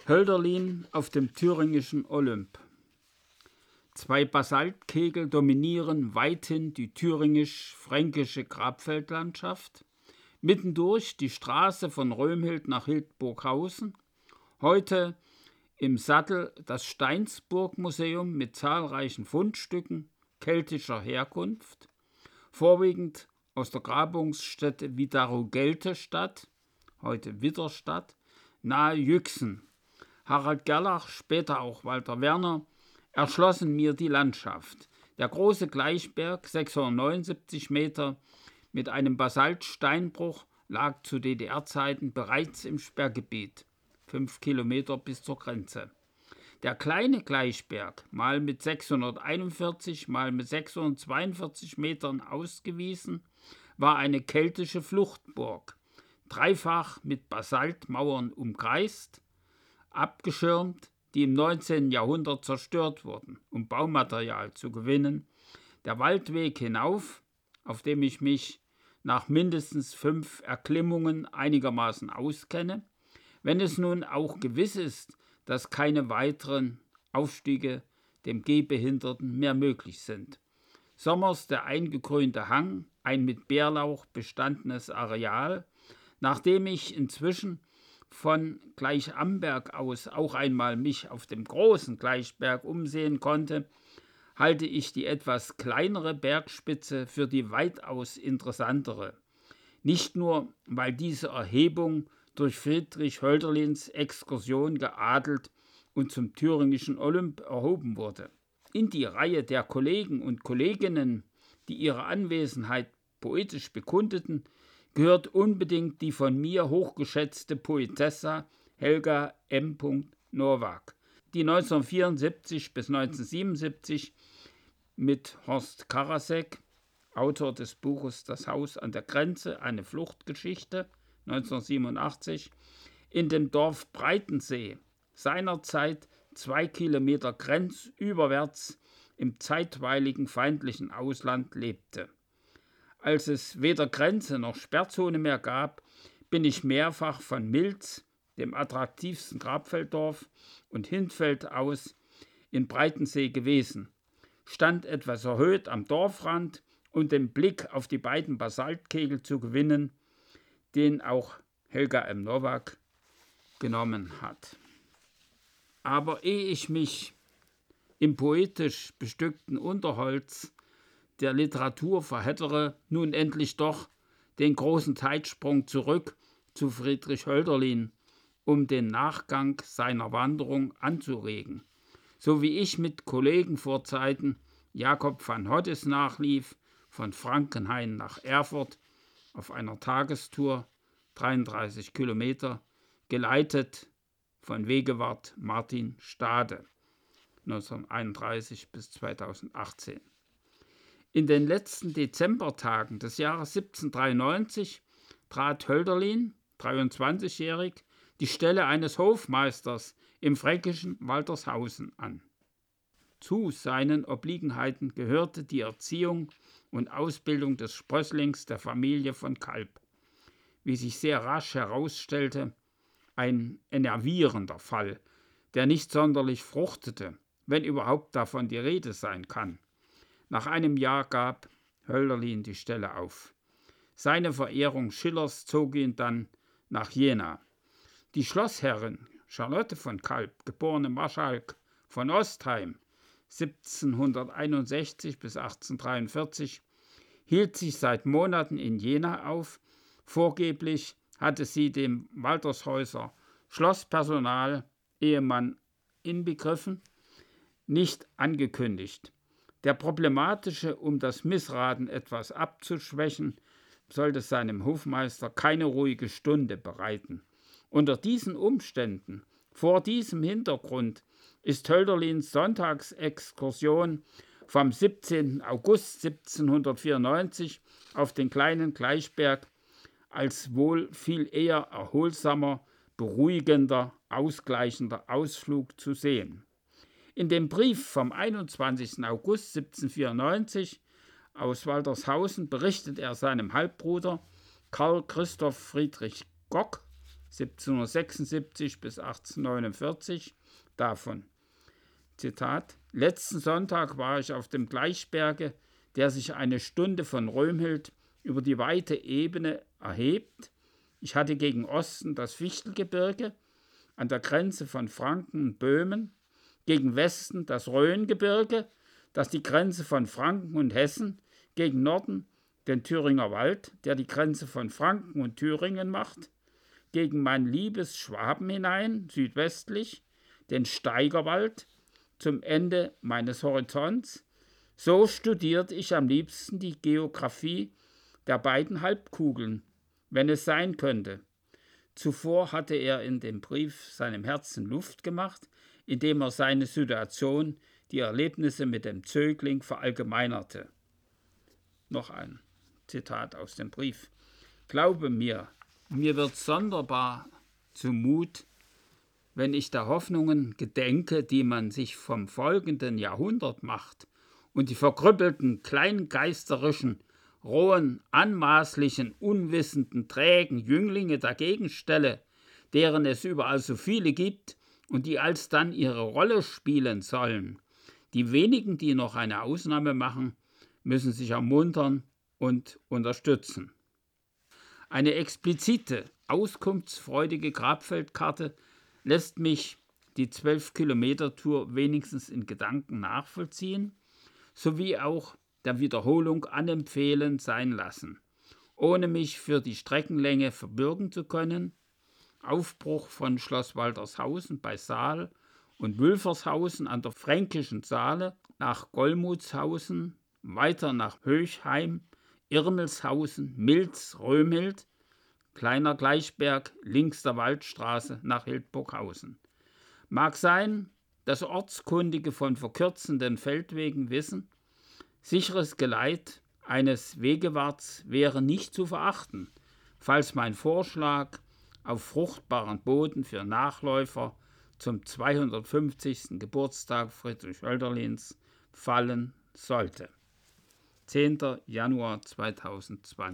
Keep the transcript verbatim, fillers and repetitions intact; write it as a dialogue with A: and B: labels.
A: Hölderlin auf dem thüringischen Olymp. Zwei Basaltkegel dominieren weithin die thüringisch-fränkische Grabfeldlandschaft. Mittendurch die Straße von Römhild nach Hildburghausen. Heute im Sattel das Steinsburg-Museum mit zahlreichen Fundstücken keltischer Herkunft, vorwiegend aus der Grabungsstätte Widarogelte-Stadt, heute Widderstadt, nahe Jüchsen. Harald Gerlach, später auch Walter Werner, erschlossen mir die Landschaft. Der große Gleichberg, sechshundertneunundsiebzig Meter, mit einem Basaltsteinbruch, lag zu D D R-Zeiten bereits im Sperrgebiet, fünf Kilometer bis zur Grenze. Der kleine Gleichberg, mal mit sechshunderteinundvierzig, mal mit sechshundertzweiundvierzig Metern ausgewiesen, war eine keltische Fluchtburg, dreifach mit Basaltmauern umkreist, abgeschirmt, die im neunzehnten Jahrhundert zerstört wurden, um Baumaterial zu gewinnen. Der Waldweg hinauf, auf dem ich mich nach mindestens fünf Erklimmungen einigermaßen auskenne, wenn es nun auch gewiss ist, dass keine weiteren Aufstiege dem Gehbehinderten mehr möglich sind. Sommers der eingegrünte Hang, ein mit Bärlauch bestandenes Areal, nachdem ich inzwischen von Gleichamberg aus auch einmal mich auf dem großen Gleichberg umsehen konnte, halte ich die etwas kleinere Bergspitze für die weitaus interessantere. Nicht nur, weil diese Erhebung durch Friedrich Hölderlins Exkursion geadelt und zum thüringischen Olymp erhoben wurde. In die Reihe der Kollegen und Kolleginnen, die ihre Anwesenheit poetisch bekundeten, gehört unbedingt die von mir hochgeschätzte Poetessa Helga M. Nowak, die neunzehnhundertvierundsiebzig bis neunzehnhundertsiebenundsiebzig mit Horst Karasek, Autor des Buches Das Haus an der Grenze, eine Fluchtgeschichte, neunzehnhundertsiebenundachtzig, in dem Dorf Breitensee, seinerzeit zwei Kilometer grenzüberwärts im zeitweiligen feindlichen Ausland lebte. Als es weder Grenze noch Sperrzone mehr gab, bin ich mehrfach von Milz, dem attraktivsten Grabfelddorf, und Hindfeld aus in Breitensee gewesen, stand etwas erhöht am Dorfrand, um den Blick auf die beiden Basaltkegel zu gewinnen, den auch Helga M. Nowak genommen hat. Aber ehe ich mich im poetisch bestückten Unterholz der Literatur verhettere, nun endlich doch den großen Zeitsprung zurück zu Friedrich Hölderlin, um den Nachgang seiner Wanderung anzuregen. So wie ich mit Kollegen vor Zeiten Jakob van Hottes nachlief, von Frankenhain nach Erfurt auf einer Tagestour, dreiunddreißig Kilometer, geleitet von Wegewart Martin Stade, neunzehnhunderteinunddreißig bis zweitausendachtzehn. In den letzten Dezembertagen des Jahres siebzehnhundertdreiundneunzig trat Hölderlin, dreiundzwanzigjährig, die Stelle eines Hofmeisters im fränkischen Waltershausen an. Zu seinen Obliegenheiten gehörte die Erziehung und Ausbildung des Sprösslings der Familie von Kalb. Wie sich sehr rasch herausstellte, ein enervierender Fall, der nicht sonderlich fruchtete, wenn überhaupt davon die Rede sein kann. Nach einem Jahr gab Hölderlin die Stelle auf. Seine Verehrung Schillers zog ihn dann nach Jena. Die Schlossherrin Charlotte von Kalb, geborene Marschalk von Ostheim, siebzehnhunderteinundsechzig bis achtzehnhundertdreiundvierzig, hielt sich seit Monaten in Jena auf. Vorgeblich hatte sie dem Waltershäuser Schlosspersonal, Ehemann inbegriffen, nicht angekündigt. Der problematische, um das Missraten etwas abzuschwächen, sollte seinem Hofmeister keine ruhige Stunde bereiten. Unter diesen Umständen, vor diesem Hintergrund, ist Hölderlins Sonntagsexkursion vom siebzehnten August siebzehnhundertvierundneunzig auf den kleinen Gleichberg als wohl viel eher erholsamer, beruhigender, ausgleichender Ausflug zu sehen. In dem Brief vom einundzwanzigsten August siebzehnhundertvierundneunzig aus Waltershausen berichtet er seinem Halbbruder Karl Christoph Friedrich Gock siebzehnhundertsechsundsiebzig bis achtzehnhundertneunundvierzig davon. Zitat: Letzten Sonntag war ich auf dem Gleichberge, der sich eine Stunde von Römhild über die weite Ebene erhebt. Ich hatte gegen Osten das Fichtelgebirge an der Grenze von Franken und Böhmen, gegen Westen das Rhöngebirge, das die Grenze von Franken und Hessen, gegen Norden den Thüringer Wald, der die Grenze von Franken und Thüringen macht, gegen mein liebes Schwaben hinein, südwestlich, den Steigerwald, zum Ende meines Horizonts. So studiert ich am liebsten die Geographie der beiden Halbkugeln, wenn es sein könnte. Zuvor hatte er in dem Brief seinem Herzen Luft gemacht, indem er seine Situation, die Erlebnisse mit dem Zögling verallgemeinerte. Noch ein Zitat aus dem Brief. Glaube mir, mir wird sonderbar zumut, wenn ich der Hoffnungen gedenke, die man sich vom folgenden Jahrhundert macht und die verkrüppelten, kleingeisterischen, rohen, anmaßlichen, unwissenden, trägen Jünglinge dagegen stelle, deren es überall so viele gibt und die alsdann ihre Rolle spielen sollen. Die wenigen, die noch eine Ausnahme machen, müssen sich ermuntern und unterstützen. Eine explizite, auskunftsfreudige Grabfeldkarte lässt mich die zwölf-Kilometer-Tour wenigstens in Gedanken nachvollziehen, sowie auch der Wiederholung anempfehlen sein lassen, ohne mich für die Streckenlänge verbürgen zu können. Aufbruch von Schloss Waltershausen bei Saal und Wülfershausen an der Fränkischen Saale nach Gollmutshausen, weiter nach Höchheim, Irmelshausen, Milz, Römhild, kleiner Gleichberg links der Waldstraße nach Hildburghausen. Mag sein, dass Ortskundige von verkürzenden Feldwegen wissen, sicheres Geleit eines Wegewarts wäre nicht zu verachten, falls mein Vorschlag auf fruchtbaren Boden für Nachläufer zum zweihundertfünfzigsten Geburtstag Friedrich Hölderlins fallen sollte. zehnter Januar zweitausendzwanzig